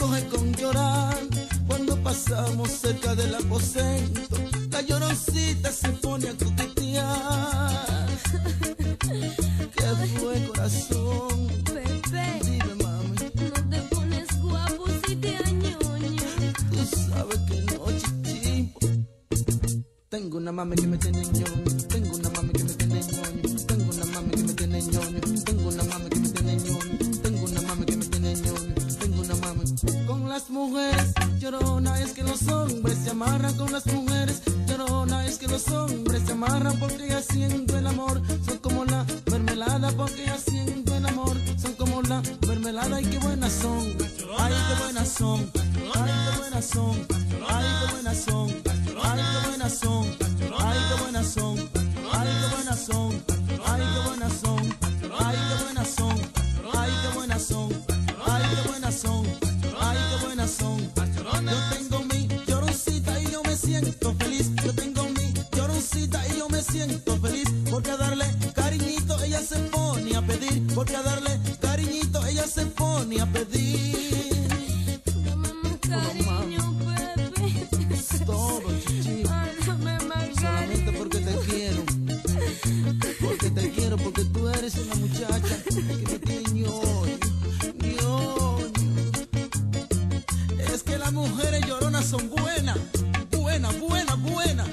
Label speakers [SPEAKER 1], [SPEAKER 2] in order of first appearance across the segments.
[SPEAKER 1] coge con llorar. Cuando pasamos cerca del aposento, la lloroncita se pone a coquetear. ¿Qué fue, corazón?
[SPEAKER 2] Bebé,
[SPEAKER 1] dime, mami.
[SPEAKER 2] no te pones guapo si te añoño.
[SPEAKER 1] Tú sabes que no, chichimbo. Tengo una mami que me tiene ñoño. Tengo una mami que me tiene ñoño. Tengo una mami que me tiene ñoño. Tengo una mami que me tiene ñoño. Tengo una mami que me tiene ñoño. Tengo una mami. Con las mujeres llorona es que los hombres se amarran. Con las mujeres llorona es que los hombres se amarran. Porque haciendo el amor son como la mermelada. Porque haciendo el amor son como la mermelada. Ay, qué buenas son. Ay, qué buenas son. Ay, qué buenas son. Ay, qué buenas son. Ay, qué buenas son. Ay, qué buenas son. Ay, qué buenas son. Ay, qué buenas son. Ay, qué buenas son. Ay, qué buenas son. Ay, qué buenas son. Ay, qué buenas son. Yo tengo mi lloroncita y yo me siento feliz. Yo tengo mi lloroncita y yo me siento feliz. Porque a darle cariñito ella se pone a pedir. Porque a darle cariñito ella se pone a pedir.
[SPEAKER 2] Dame más cariño, bebé.
[SPEAKER 1] Todo, chichi.
[SPEAKER 2] Ay, dame más
[SPEAKER 1] Solamente
[SPEAKER 2] cariño.
[SPEAKER 1] porque te quiero. Porque te quiero, porque tú eres una muchacha que me tiene ñoño, ñoño. Es que las mujeres lloronas son buenas, buenas, buenas, buenas.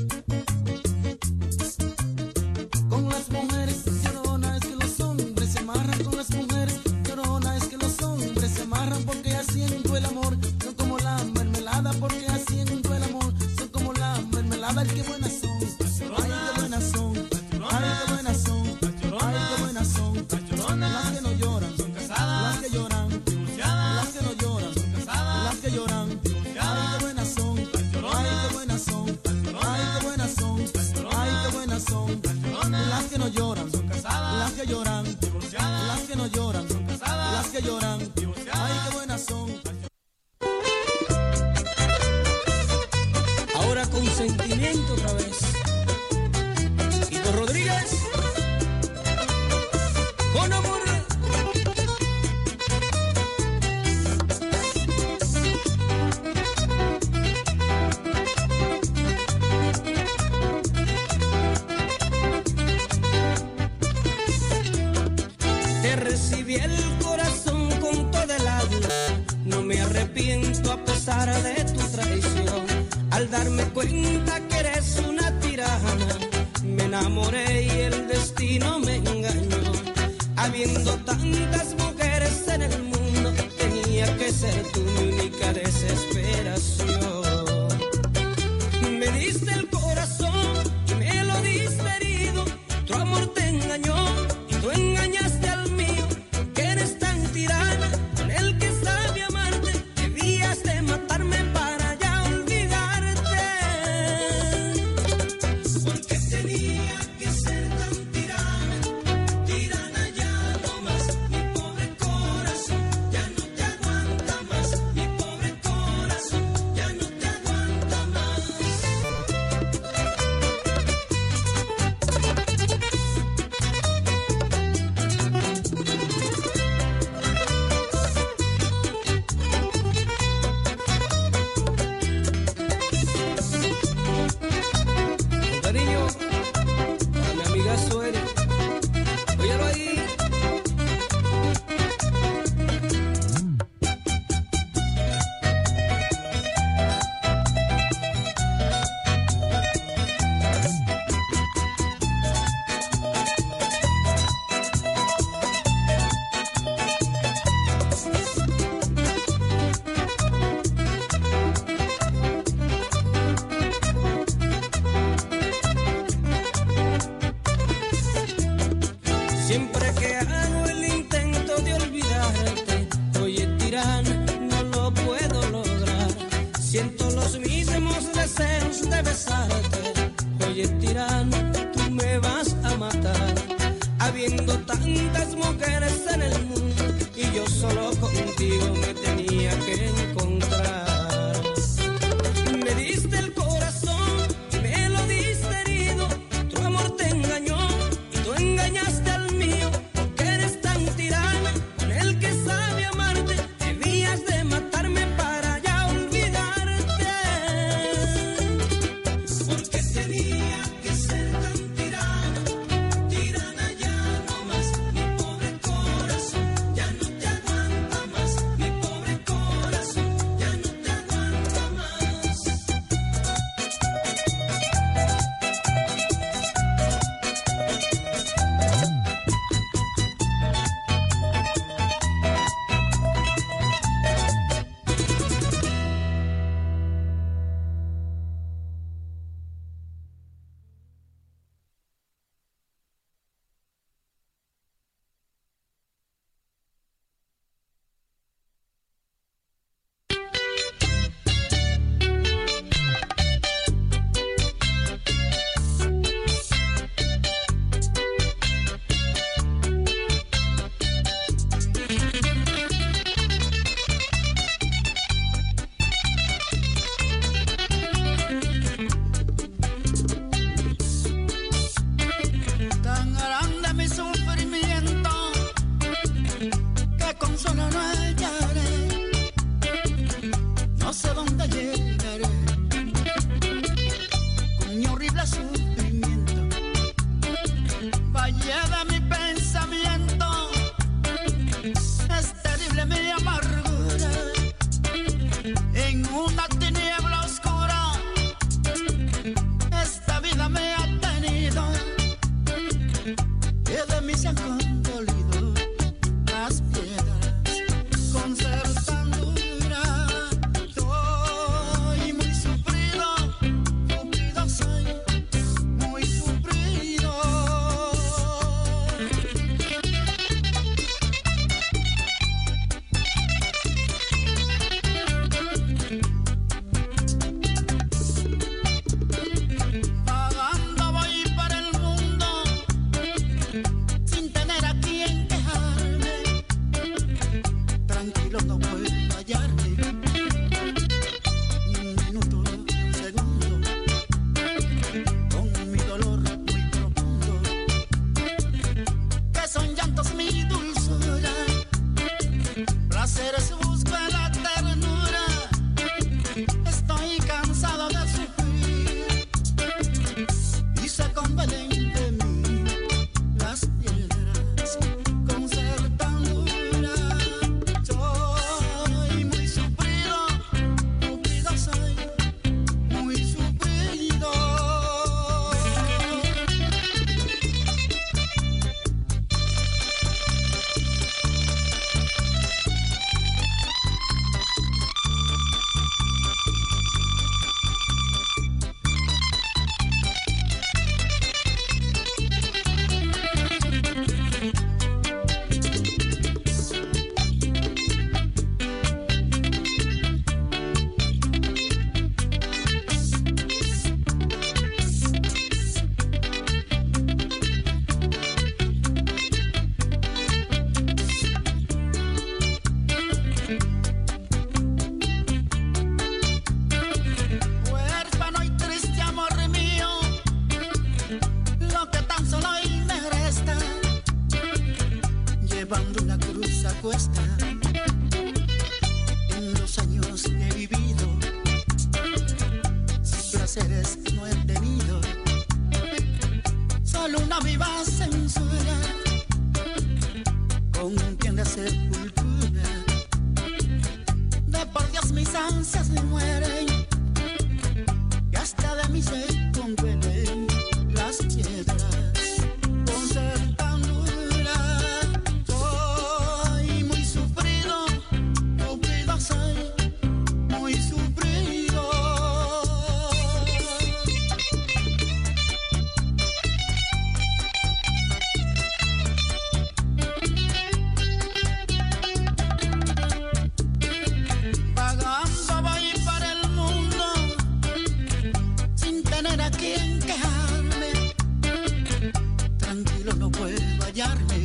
[SPEAKER 1] Con las mujeres lloronas es que los hombres se amarran. Con las mujeres lloronas es que los hombres se amarran. Porque haciendo el amor son como la mermelada. Porque haciendo el amor son como la mermelada. Ay, qué buenas son. Ay, qué buenas son. Ay, qué buenas son. Ay, qué buenas son. Las que no lloran son casadas. Las que lloran divorciadas. Las que no lloran son casadas. Las que lloran divorciadas. Ay, qué buenas son. Ay, qué buenas son. Ay, qué buenas son. Ay, qué buenas son. Las que no lloran son casadas. Las que lloran divorciadas. Las que no lloran son casadas. Las que lloran divorciadas. Ay, qué buenas son.
[SPEAKER 3] Ahora con sentimiento otra vez. Quito Rodríguez. Con amor. Te recibí el corazón con toda el alma. No me arrepiento a pesar de tu traición. Al darme cuenta que eres una tirana, me enamoré y el destino me engañó. Habiendo tantas mujeres en el mundo, tenía que ser tu única desesperación. Me diste el corazón y me lo diste herido. Tu amor te engañó y tú engañaste al mío. Que eres tan tirana con el que sabe amarte. Debías de matarme para ya olvidarte. Porque tenía que ser tan tirana. Tirana ya no más. Mi pobre corazón ya no te aguanta más. Mi pobre corazón ya no te aguanta más. Con cariño, a mi amiga Sueri. Óyalo ahí. Siempre que hago el intento de olvidarte, oye tirana, no lo puedo lograr. Siento los mismos deseos de besarte. Oye tirana, tú me vas a matar. Habiendo tantas mujeres en el mundo y yo solo contigo me tenía que encontrar. Me diste el corazón y me lo diste herido. Tu amor te engañó y tú engañaste al mío. Porque eres tan tirana con el que sabe amarte. Debías de matarme
[SPEAKER 4] hallarme, ni un minuto, ni un segundo, con mi dolor muy profundo, que son llantos mi dulzura, placeres busco en la ternura, estoy cansado de sufrir y se convelen de mí las piedras con ser tan dura. Soy muy sufrido, sufrido soy, muy sufrido. Huérfano y triste amor mío, lo que tan solo hoy me resta, llevando una cruz a cuesta. En los años que he vivido, sin placeres no he tenido, solo una viva censura, con quien de sepultura. De por Dios mis ansias mueren, y hasta de mí se conduelen las piedras con ser tan dura. Soy muy sufrido, sufrido soy, muy sufrido. Vagando voy para el mundo sin tener a quien quejarme. Tranquilo no puedo hallarme,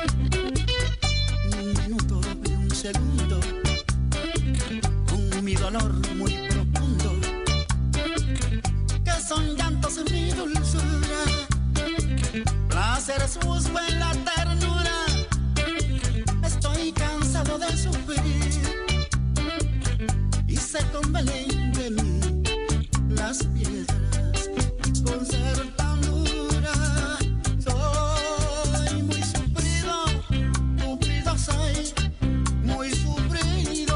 [SPEAKER 4] ni un minuto ni un segundo, con mi dolor muy profundo, que son llantos en mi dulzura, placeres busco en la ternura, estoy cansado de sufrir y se convelen de mí las piedras con ser tan dura. Soy muy sufrido, sufrido soy, muy sufrido.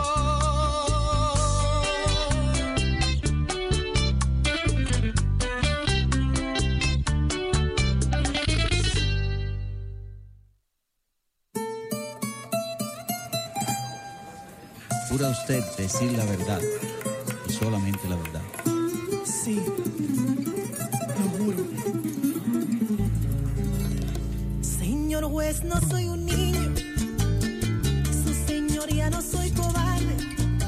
[SPEAKER 5] ¿Jura usted decir la verdad y solamente la verdad?
[SPEAKER 6] Sí, lo juro. Señor juez, no soy un niño, su señoría no soy cobarde,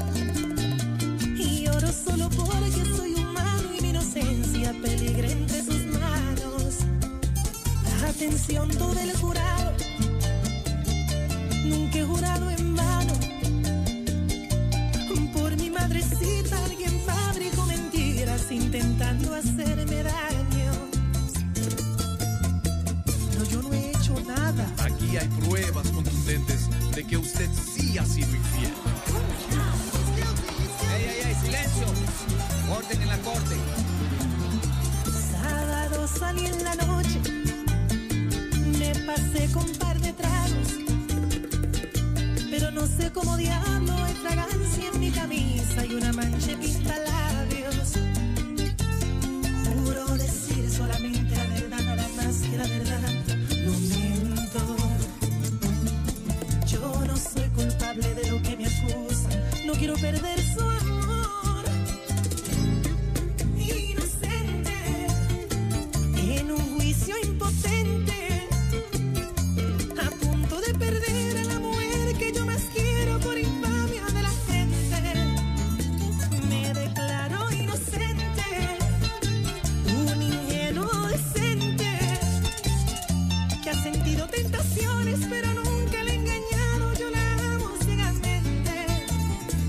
[SPEAKER 6] y lloro solo porque soy humano y mi inocencia peligra entre sus manos. Atención todo el jurado, nunca he jurado en vano. Por mi madrecita alguien fabricó mentiras intentando hacerme daño. No, yo no he hecho nada.
[SPEAKER 7] Aquí hay pruebas contundentes de que usted sí ha sido infiel.
[SPEAKER 8] ¡Ey! ¡Silencio! Orden en la corte.
[SPEAKER 6] Sábado salí en la noche, me pasé con un par de tragos, pero no sé cómo diablo hay fragancia en mi camisa y una mancha de pintalabios. Juro decir solamente la verdad, nada más que la verdad. Lo miento, yo no soy culpable de lo que me acusan, no quiero perder su amor. Inocente, en un juicio impotente, a punto de perder a la mujer que yo más quiero por infamia de la gente. Me declaro inocente, un ingenuo decente, que ha sentido tentaciones pero nunca le he engañado. Yo la amo ciegamente,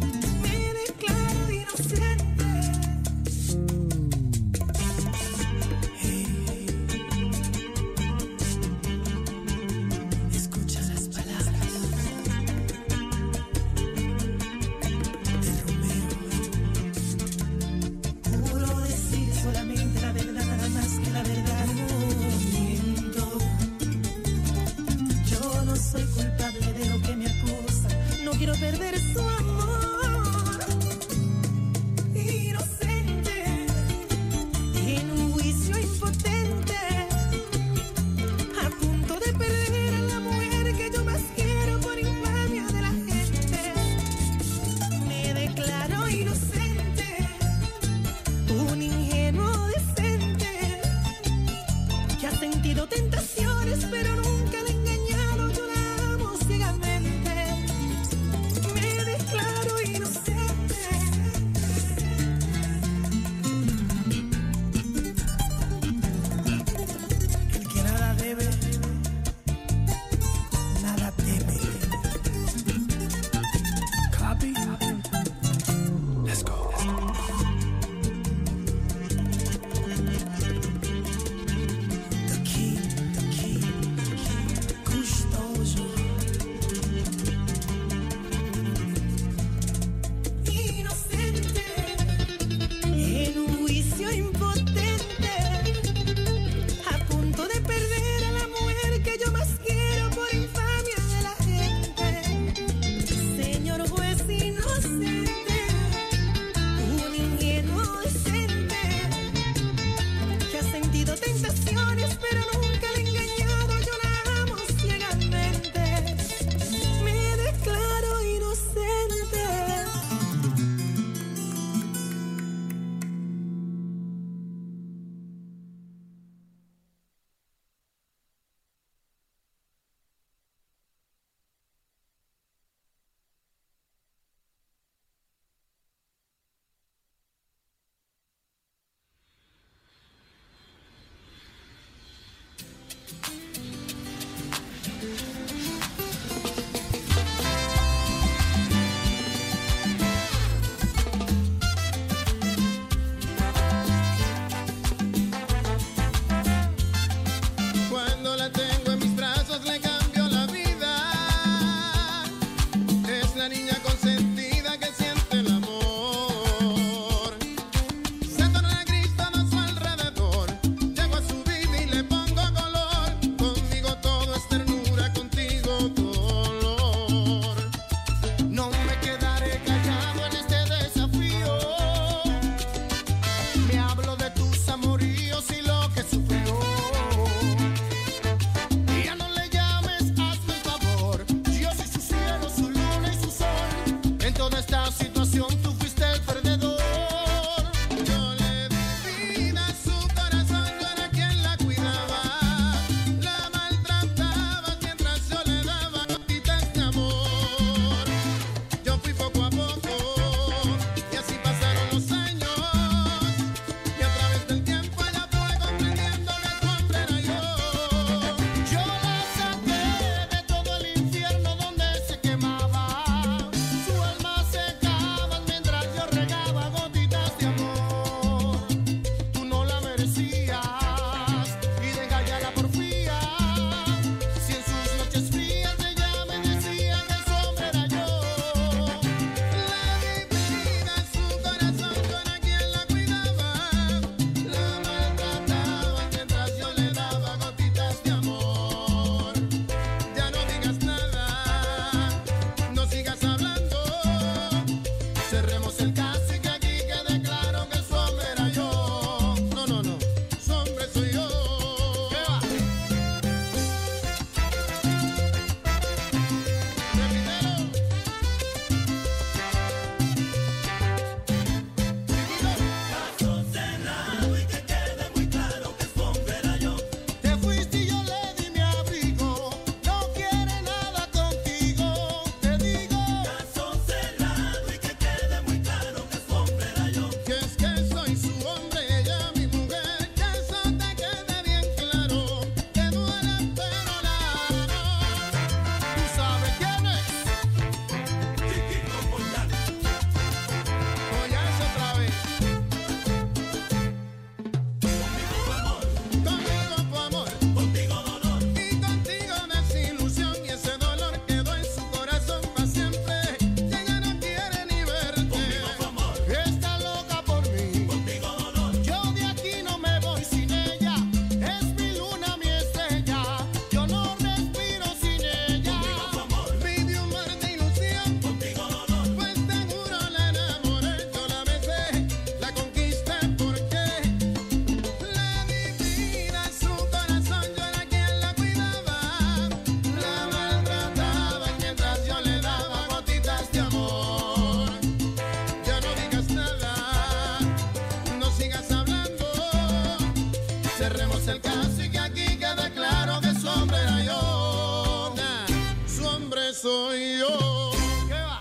[SPEAKER 9] soy yo. ¿Qué va?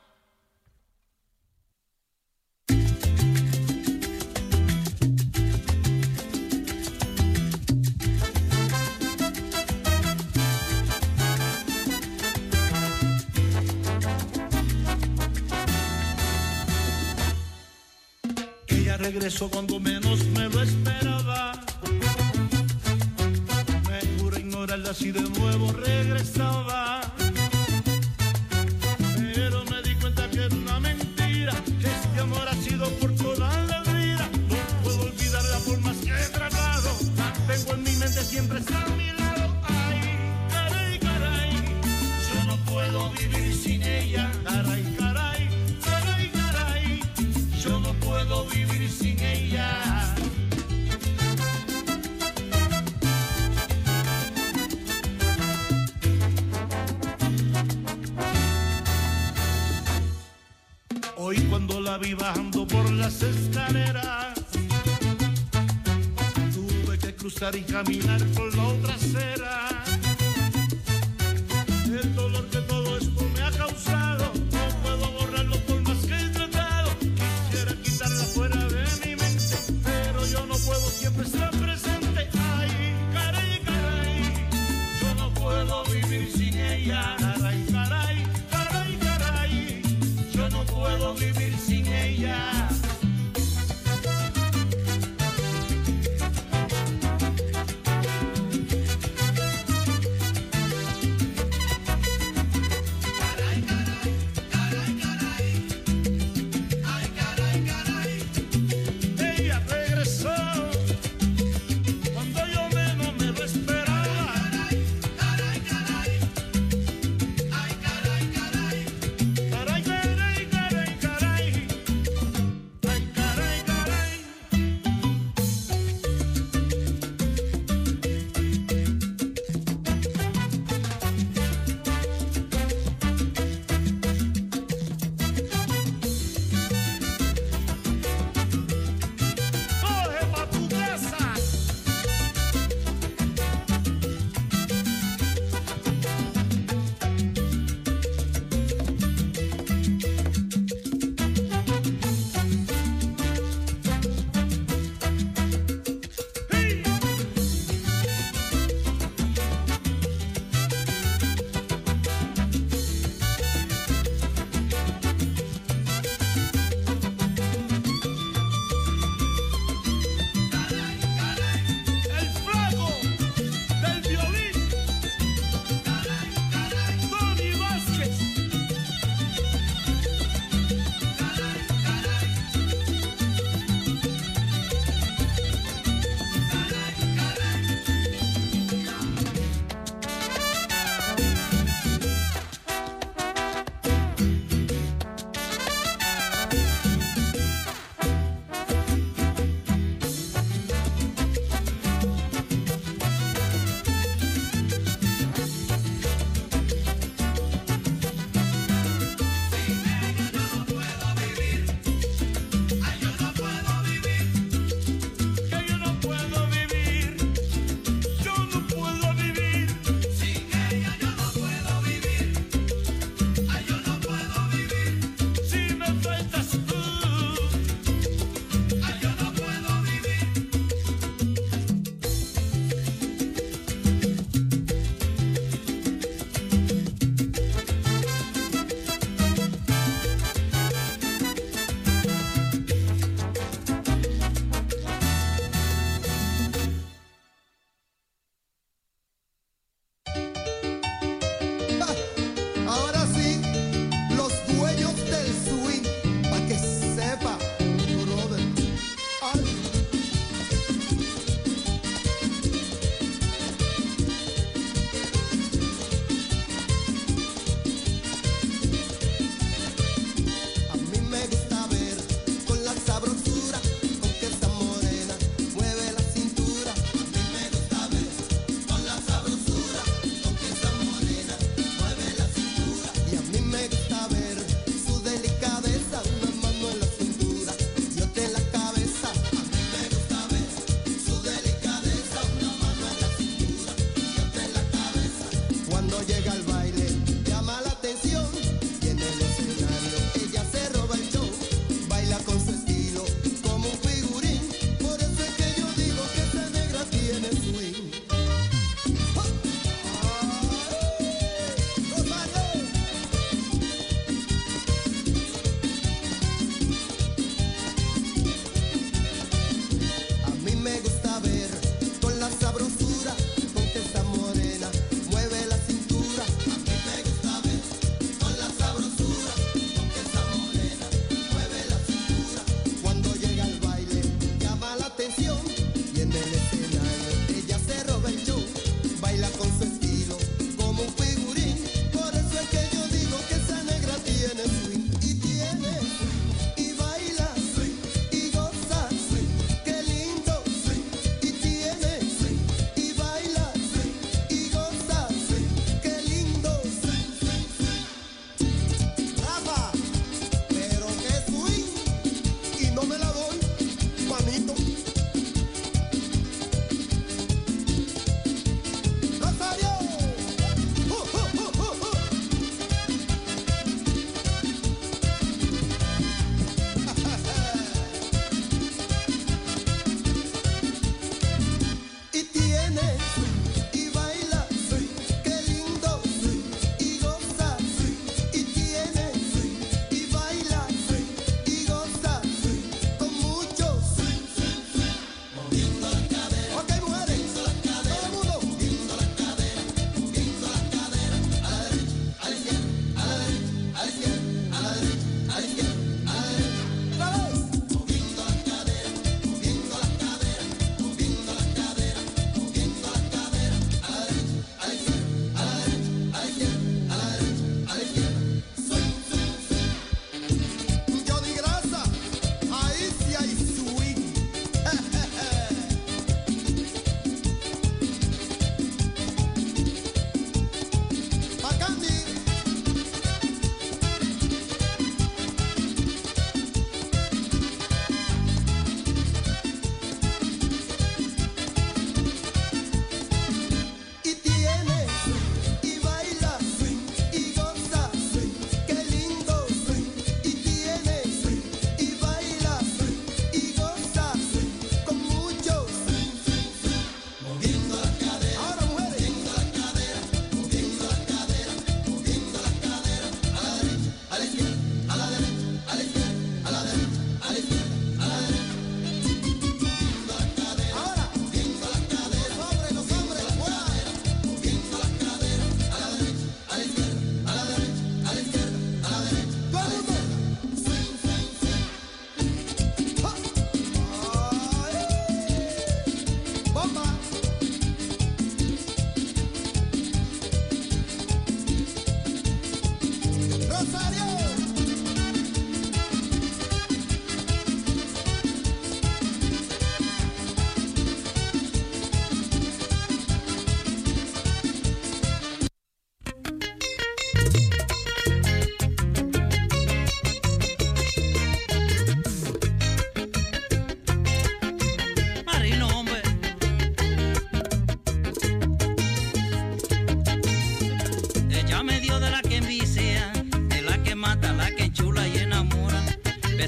[SPEAKER 10] Ella regresó cuando menos me lo esperaba. Me juré ignorarla si de nuevo regresaba. Pero me di cuenta que era una mentira, que este amor ha sido por toda la vida. No puedo olvidarla por más que he tratado. La tengo en mi mente, siempre está a mi lado. Ay, caray, caray, yo no puedo vivir sin ella. Caray, caray, caray, caray, yo no puedo vivir sin ella. Hoy cuando la vi bajando por las escaleras, tuve que cruzar y caminar por la otra acera. El dolor que todo esto me ha causado, no puedo borrarlo por más que he tratado. Quisiera quitarla fuera de mi mente, pero yo no puedo, siempre estar presente. Ay, caray, caray, yo no puedo vivir sin ella. Caray, caray, caray, caray, yo no puedo vivir sin ella.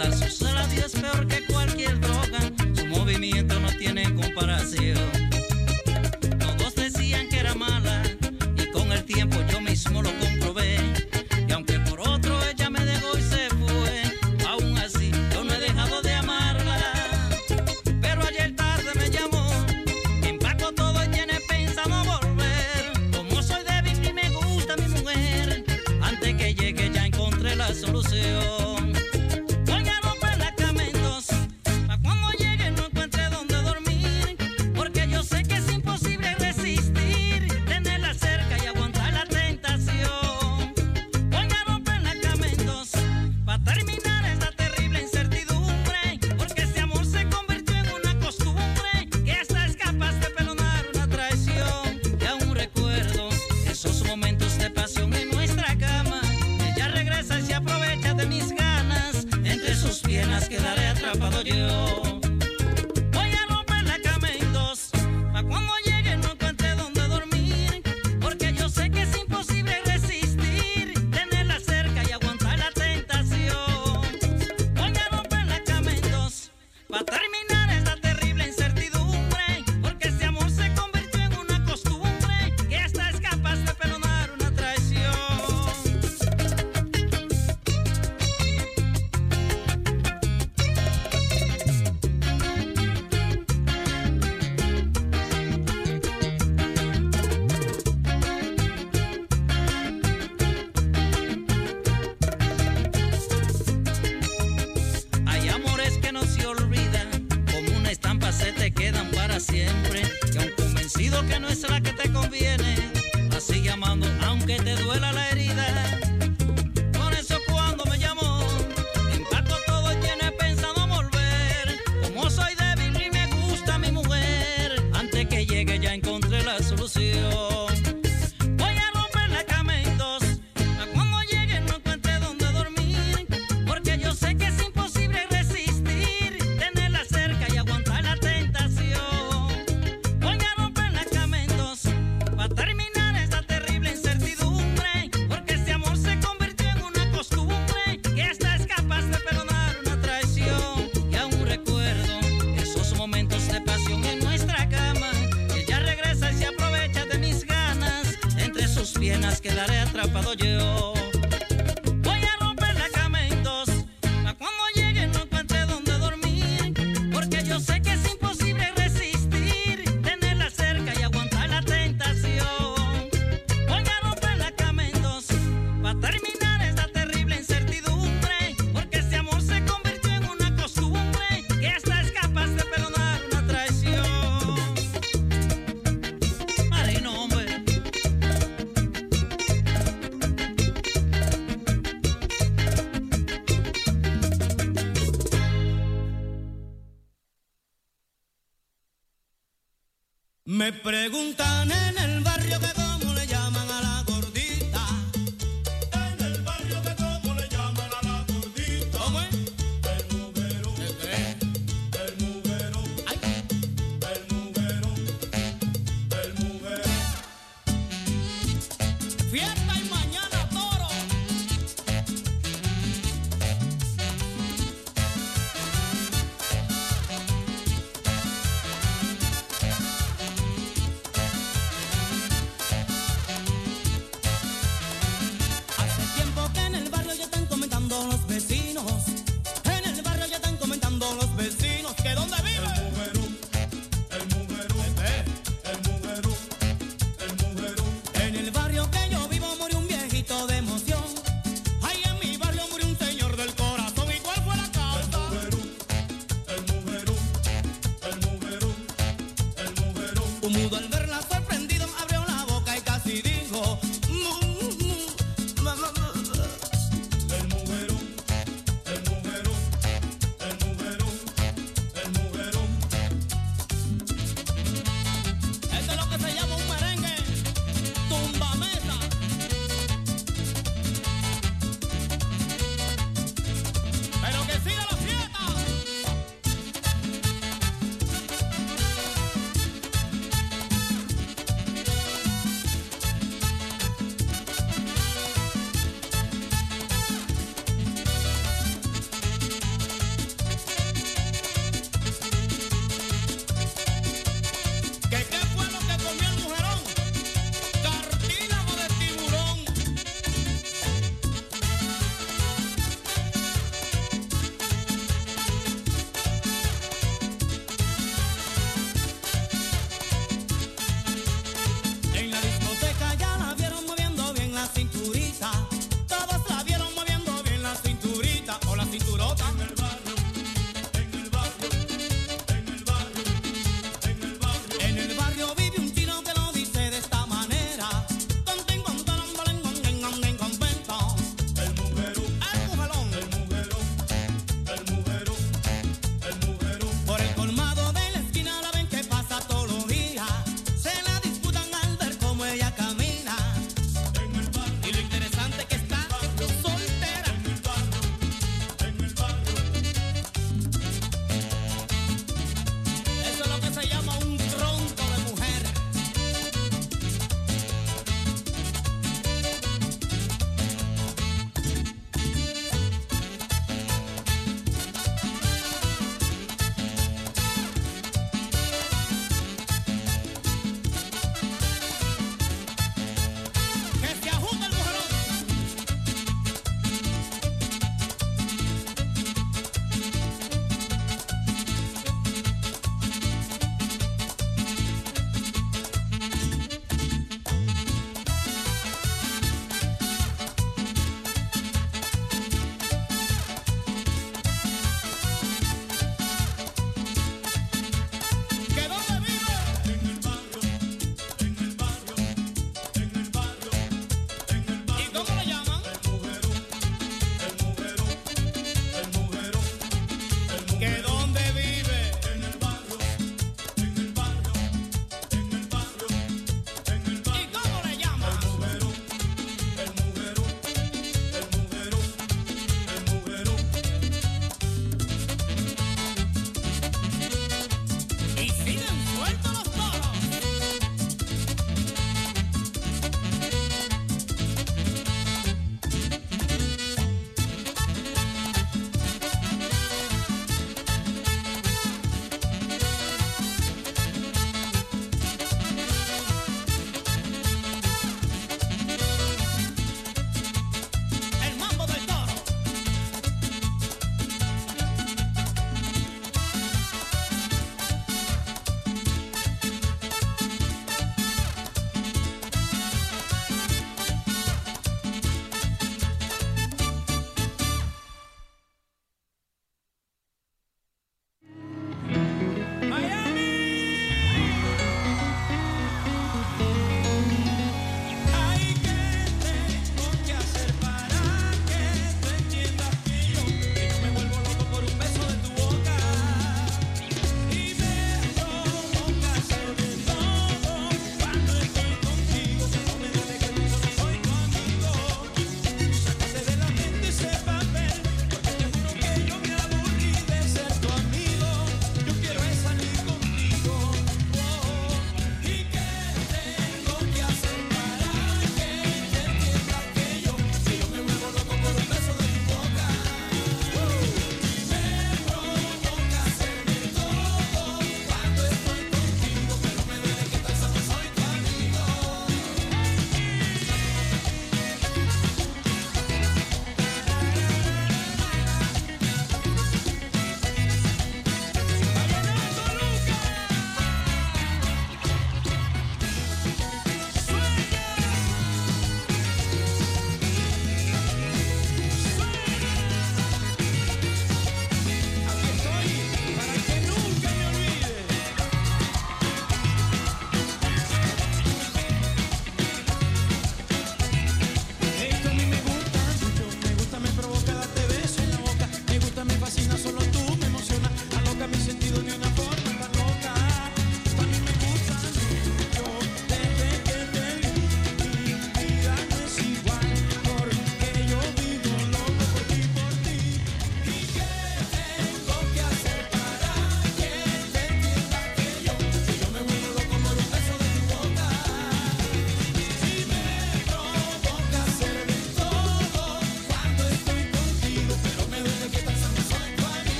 [SPEAKER 11] besar sus labios es peor que cualquier droga. Su movimiento no tiene comparación. Todos decían que era mala y con el tiempo yo mismo lo comprobé. Y aunque por otro ella me dejó y se fue, aún así yo no he dejado de amarla. Pero ayer tarde me llamó, empacó todo y tiene pensado volver. Como soy débil y me gusta mi mujer, antes que llegue ya encontré la solución. Voy a romper la cama en dos, pa' cuando llegue no encuentre dónde dormir, porque yo sé que es imposible resistir, tenerla cerca y aguantar la tentación. Voy a romper la cama en dos, pa' terminar esta terrible incertidumbre, porque este amor se convirtió en una costumbre, que hasta es capaz de perdonar una traición. Y aún recuerdo esos momentos de pasión en nuestra cama. Ella regresa y se aprovecha de mis ganas, entre sus piernas quedaré atrapado yo. Voy a romper la cama en dos, pa' cuando llegue no encuentre dónde dormir, porque yo sé que es imposible resistir, tenerla cerca y aguantar la tentación. Voy a romper la cama en dos, pa' terminar esta terrible incertidumbre, porque este amor se convirtió en una costumbre, que hasta es capaz de perdonar una traición. Hay amores que no se olvidan, como una estampa se te quedan para siempre. Y aun convencido que no es la que te conviene, la sigue amando aunque te duela la herida. Por eso cuando me llamó, empaco todo y tiene pensado volver. Como soy débil y me gusta mi mujer, antes que llegue ya encontré la solución. Voy a romper la cama en dos, pa' cuando llegue no encuentre dónde dormir, porque yo sé que es imposible resistir, tenerla cerca y aguantar la tentación. Voy a romper la cama en dos, pa' terminar esta terrible incertidumbre, porque este amor se convirtió en una costumbre, que hasta es capaz de perdonar una traición. Y aún recuerdo esos momentos de pasión en nuestra cama. Ella regresa y se aprovecha de mis ganas, entre sus piernas quedaré atrapado yo. Voy a romper la cama en dos, pa' cuando llegue no encuentre dónde dormir, porque yo sé que es imposible resistir, tenerla cerca y aguantar la tentación. Voy a romper la cama en dos, pa' terminar esta terrible incertidumbre, porque este amor se convirtió en una costumbre, que hasta es capaz de perdonar una traición. Marino, hombre.
[SPEAKER 3] Me preguntan en el barrio que cómo le llaman a la gordita. En el barrio que cómo le llaman a la gordita. ¿Cómo es? El muguero. El muguero. Ay. El muguero. El muguero. Fiesta y mañana toro.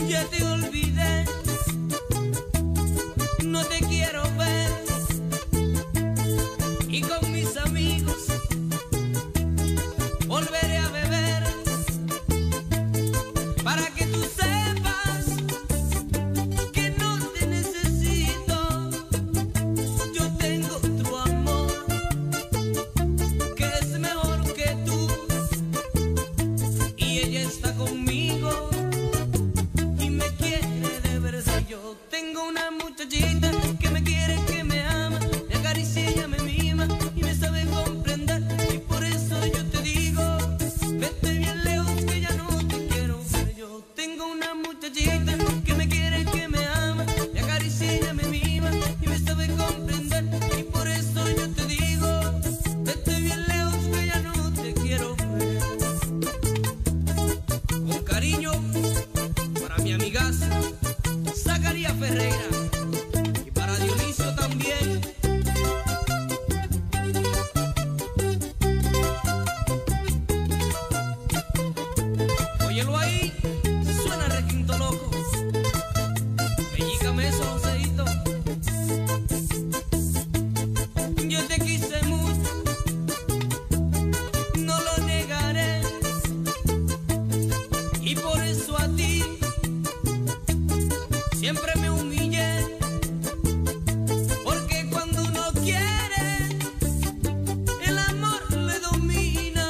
[SPEAKER 3] Ya te olvidé, no te quiero ver. Y con mis amigos volveré a beber. Para que tú sepas que no te necesito. Yo tengo otro amor que es mejor que tú. Y ella está conmigo y me quiere de verdad. Yo tengo una muchachita que me quiere, que me ama, me acaricia, ella me mima y me sabe comprender. Y por eso yo te digo, vete bien lejos que ya no te quiero ver. Yo tengo una muchachita que me quiere, que me ama, me acaricia, ella me mima y me sabe comprender. Y por eso yo te digo, vete bien lejos que ya no te quiero ver. Con cariño para mi amigazo Zacarías Ferreira y para Dionisio también. Óyelo ahí, suena requinto loco. Pellícame eso, Joseito. Yo te quise mucho, no lo negaré. Y por eso a ti siempre me humillé. Porque cuando uno quiere, el amor le domina.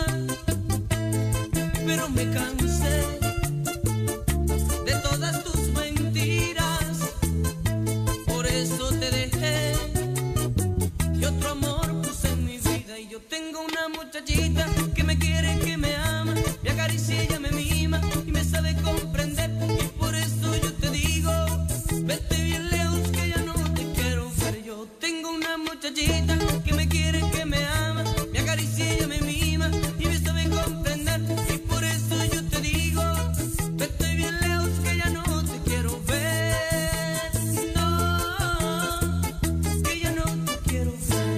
[SPEAKER 3] Pero me cansé de todas tus mentiras. Por eso te dejé y otro amor puse en mi vida. Y yo tengo una muchachita que me quiere, que me ama, me acaricia, ella me mima y me sabe comprender. Y por eso yo te digo, vete bien lejos que ya no te quiero ver. Yo tengo una muchachita que me quiere, que me ama, me acaricia, ella me mima y me sabe comprender. Y por eso yo te digo, vete bien lejos que ya no te quiero ver. No, que ya no te quiero ver.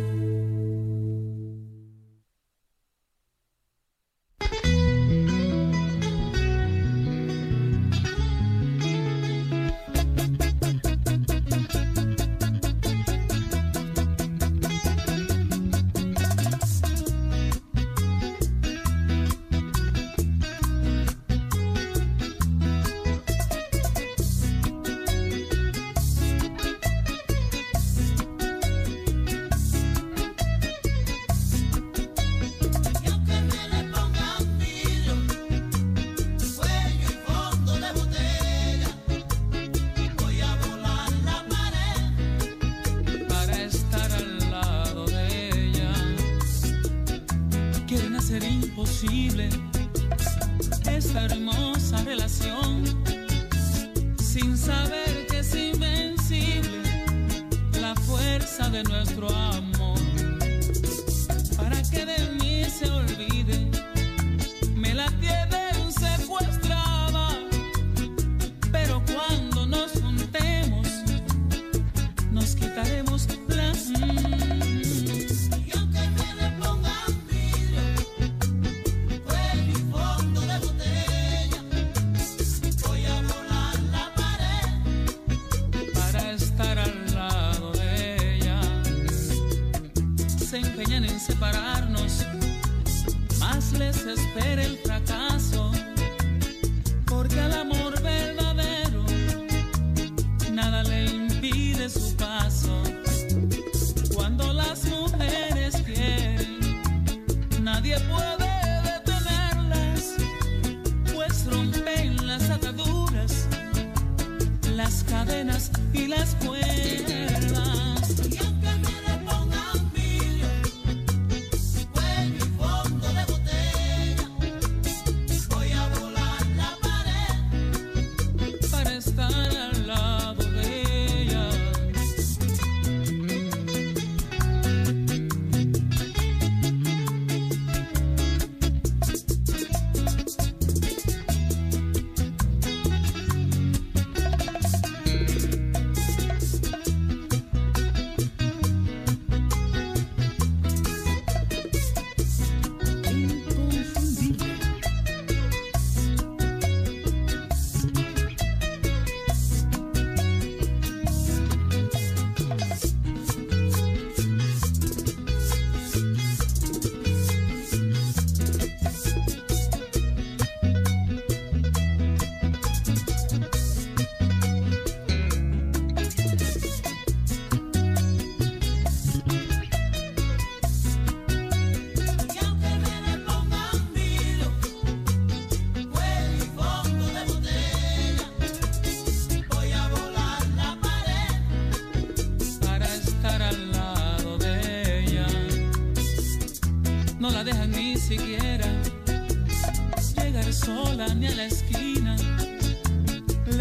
[SPEAKER 12] Para estar al lado de ella, quieren hacer imposible esta hermosa relación, sin saber que es invencible la fuerza de nuestro amor. Para que de mí se olvide, me la tienen secuestrada. Pero cuando nos juntemos, nos quitaremos la... Y aunque me le pongan vidrio, cuello y fondo de botella, voy a volar la pared para estar al lado de ella. Se empeñan en separarnos, más les espera el fracaso, porque al amor verdadero nada le impide su paso. Cuando las mujeres quieren, nadie puede detenerlas, pues rompen las ataduras, las cadenas y las cuerdas. Y aunque me le pongan vidrio, cuello y fondo de botella, voy a volar la pared para estar al lado de ella.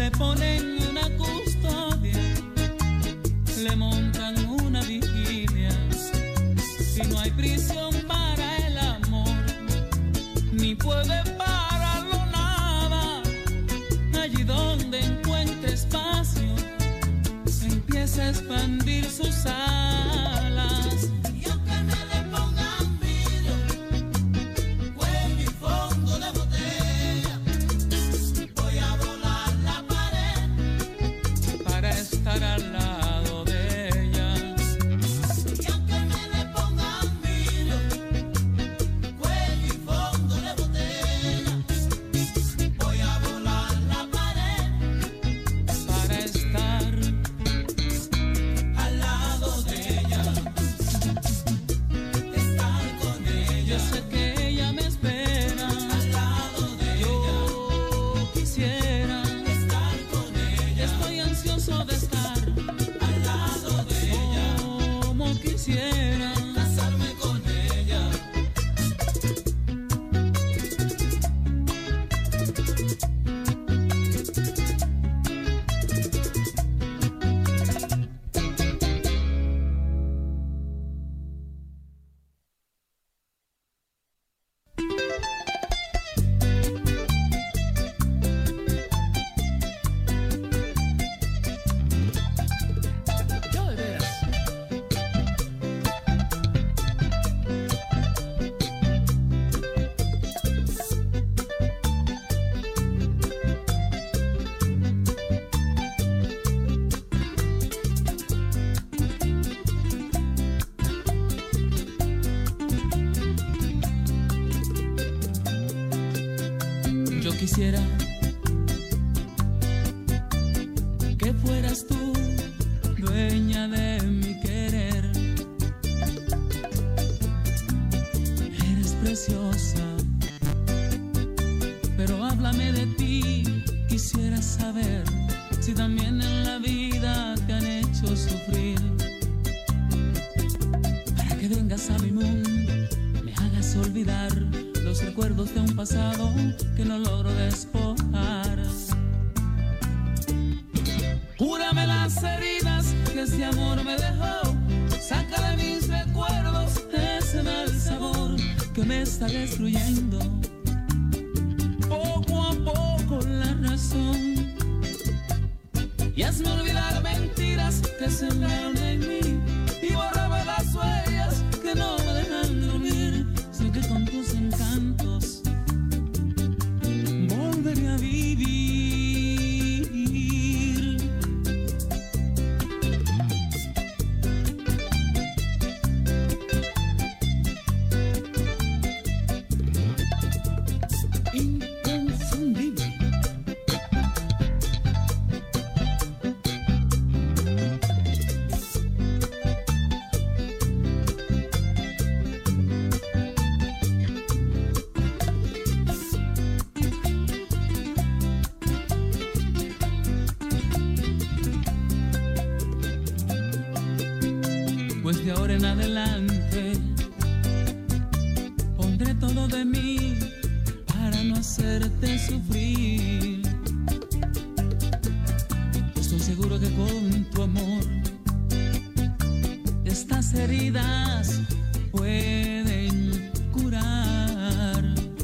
[SPEAKER 12] le ponen una custodia, le montan una vigilia y no hay prisión para el amor, ni puede pararlo nada. Allí donde encuentre espacio, empieza a expandir sus alas.
[SPEAKER 4] Y aunque me le pongan vidrio, cuello y fondo de botella, voy a volar la pared
[SPEAKER 12] para estar al lado de ella.
[SPEAKER 4] Y aunque me le pongan vidrio, cuello y fondo de botella, voy a volar la pared
[SPEAKER 12] para estar
[SPEAKER 4] al lado de ella, estar con ella.
[SPEAKER 12] Yo sé que ella me espera
[SPEAKER 4] al lado de ella,
[SPEAKER 12] yo quisiera
[SPEAKER 4] estar con ella,
[SPEAKER 12] estoy ansioso de estar
[SPEAKER 4] al lado de ella,
[SPEAKER 12] como quisiera
[SPEAKER 4] casarme con ella.
[SPEAKER 1] Yo de veras.
[SPEAKER 12] Yo quisiera que fueras tú dueña de mi querer. Eres preciosa, pero háblame de ti. Quisiera saber si también en la vida te han hecho sufrir. Para que vengas a mi mundo, me hagas olvidar los recuerdos de un pasado que no logro despojar. Cúrame las heridas que este amor me dejó, saca de mis recuerdos ese mal sabor que me está destruyendo. Poco a poco la razón, y hazme olvidar mentiras que sembraron en mí, y bórrame las huellas que no me dejan dormir. Sé que con tus encantos volveré a vivir.
[SPEAKER 1] Inconfundible.
[SPEAKER 12] Pues de ahora en adelante pondré todo de mí para no hacerte sufrir. Estoy seguro que con tu amor estas heridas pueden curar,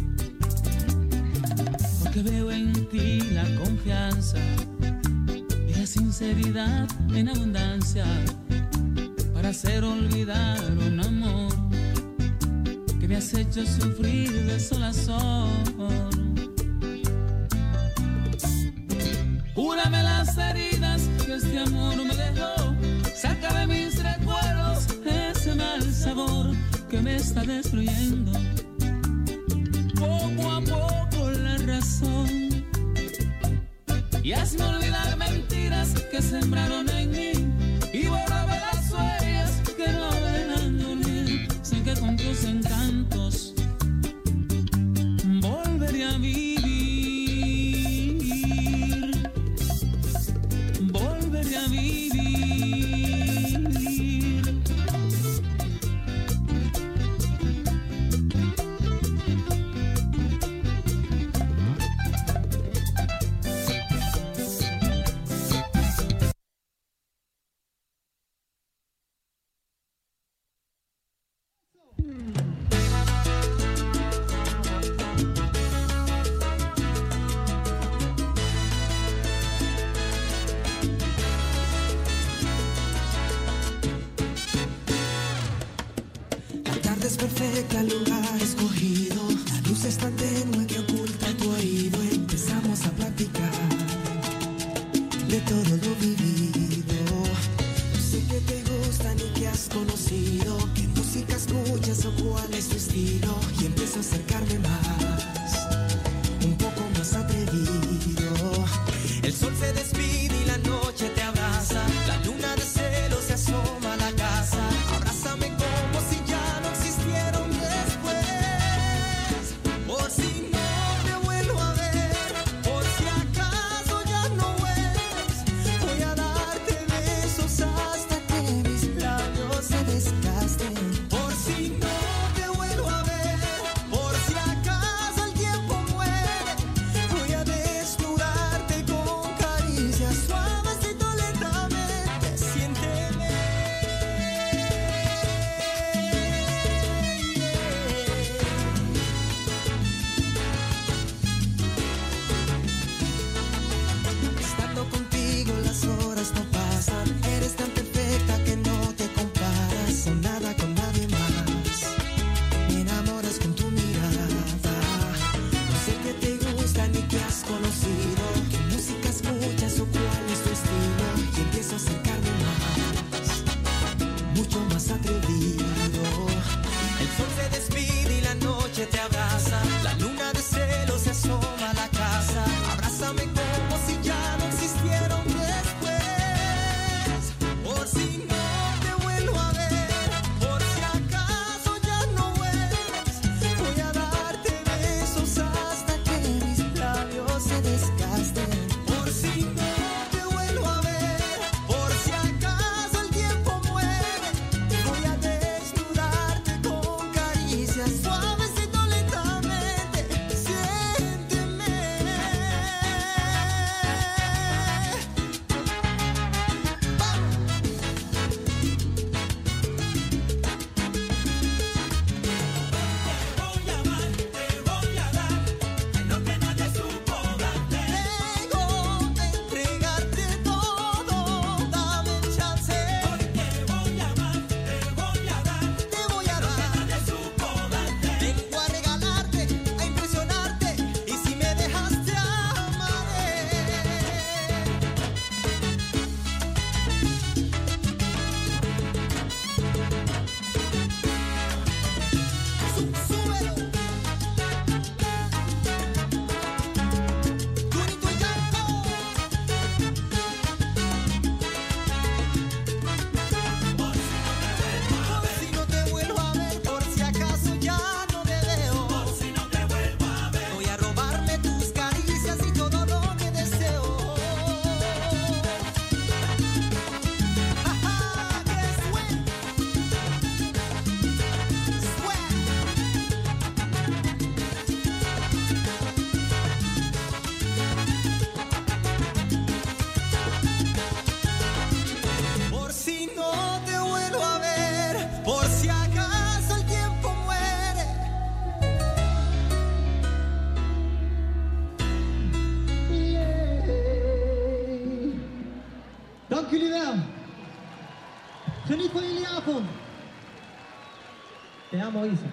[SPEAKER 12] porque veo en ti la confianza y la sinceridad en abundancia, para hacer olvidar un amor que me has hecho sufrir de sol a sol. Cúrame las heridas que este amor me dejó, saca de mis recuerdos ese mal sabor que me está destruyendo. Poco a poco la razón, y hazme olvidar mentiras que sembraron en mí, y bórrame las huellas que no me dejan dormir. Sé que con tus encantos volveré a vivir. Volveré a vivir.
[SPEAKER 1] perfecta, lugar escogido. La luz es tan tenue que oculta tu oído. Empezamos a platicar de todo lo vivido. No sé qué te gusta ni qué has conocido, qué música escuchas o cuál es tu estilo. Y empiezo a acercarme más, un poco más atrevido. El sol se despide y la noche te abraza. La luna de celos se asoma a la casa. Abrázame como si ya no existieron después. Por si no te vuelvo a ver, por si acaso ya no vuelves, voy a darte besos hasta que mis labios se desgasten. Por si no te vuelvo a ver, por si acaso el tiempo muere, voy a desnudarte con caricias suaves y lentamente. Siénteme. Estando contigo las horas no pasan. Eres tan perfecta que no te comparas con nada, con nadie más. Me enamoras con tu mirada. No sé qué te gusta ni qué has conocido, qué música escuchas o cuál es tu estilo. Y empiezo a acercarme más, mucho más atrevido. El sol se despide y la noche te abraza. La luna de celos se asoma a la casa. Abrázame como si ya no existieron después. Por si no te vuelvo a ver, por si acaso ya no vuelves, voy a darte besos hasta que mis labios se desgasten. Por si no te vuelvo a ver, por si acaso el tiempo muere, voy a desnudarte con caricias suaves y lentamente. Siénteme. Vengo a entregarte todo, dame chance. Te voy a amar, te voy a dar. Vengo a regalarte, a impresionarte, y si me dejas te amaré. Súbelo. Tunito y Yanko. Por si no te vuelvo a ver, por si acaso ya no te veo. Por si no te vuelvo a ver, voy a robarme tus caricias y todo lo que deseo. Ajá, que suena. Por si no te vuelvo a ver, por si acaso el tiempo muere.
[SPEAKER 13] Dank jullie wel. Geniet van jullie avond. Te amo, Isa.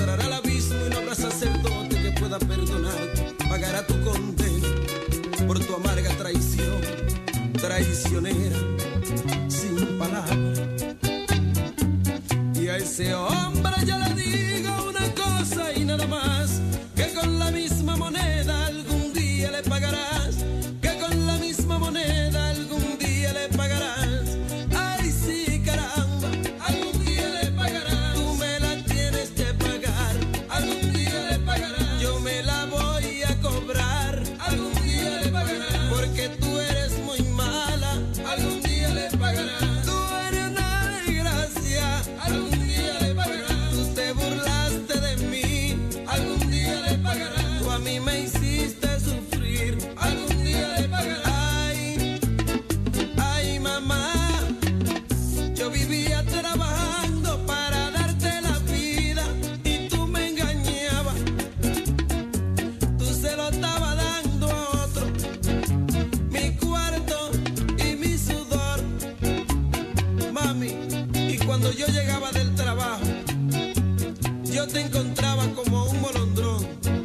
[SPEAKER 14] entrará al abismo y no habrá sacerdote que pueda perdonarte. Pagará tu condena por tu amarga traición, traicionera, sin palabras. Y a ese hombre yo le digo una cosa y nada más, que con la misma moneda algún día le pagarás, que con la misma moneda algún día le pagarás. Ay sí, caramba, algún día le pagarás. Tú me la tienes que pagar, algún día le pagarás. Yo me la voy a cobrar, algún día le pagarás. Porque tú eres muy mala, algún día le pagarás. Tú eres una desgracia, algún día le pagarás. Tú te burlaste de mí, algún día le pagarás. Tú a mí me hiciste sufrir, algún día le pagarás. Ay, ay mamá, yo vivía trabajando para darte la vida y tú me engañabas. Tú se lo estabas dando a otro, mi cuarto y mi sudor, mami. Y cuando yo llegaba del trabajo, yo te encontraba como un molondrón.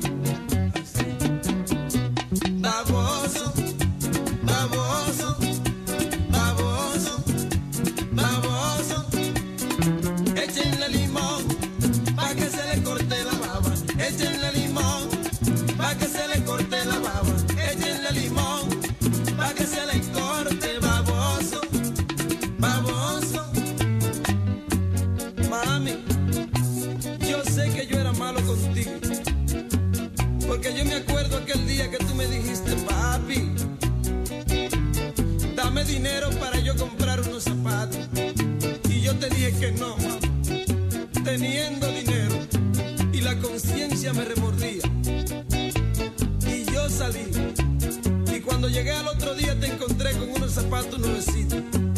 [SPEAKER 14] Baboso, baboso, baboso, baboso. Échenle limón pa' que se le corte la baba. Échenle limón pa' que se le corte la baba. Échenle limón pa' que se le corte, baboso, baboso. Mami, yo sé que yo era malo contigo, porque yo me acuerdo aquel día que tú me dijiste, papi, dame dinero para yo comprar unos zapatos. Y yo te dije que no, teniendo dinero, y la conciencia me remordía. Y yo salí, y cuando llegué al otro día te encontré con unos zapatos nuevecitos.